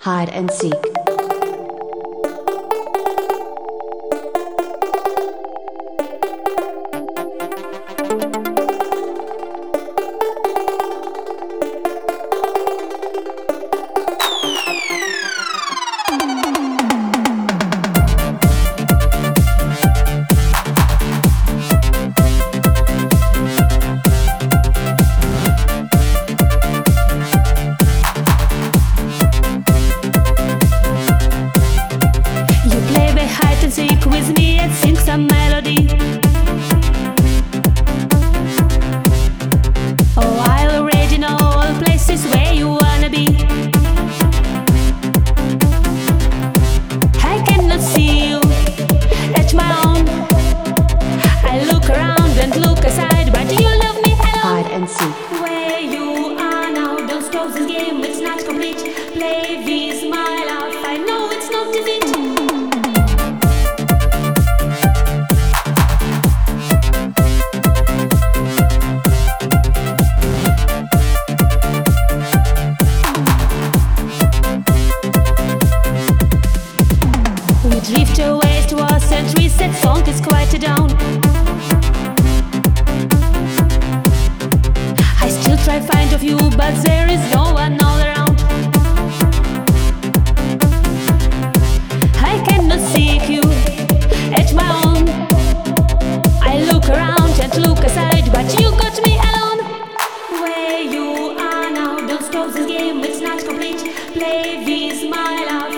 Hide and seek. With me and sing some melody. Oh, I already know all places where you wanna be. I cannot see you at my own. I look around and look aside, but you love me alone. Hide and seek. Where you are now, don't stop this game, it's not complete. Play with my love, I know it's not defeat. Drift away towards centuries, that song is quieted down. I still try find of you, but there is no one all around. I cannot seek you at my own. I look around and look aside, but you got me alone. Where you are now, don't stop this game, it's not complete. Play with my love.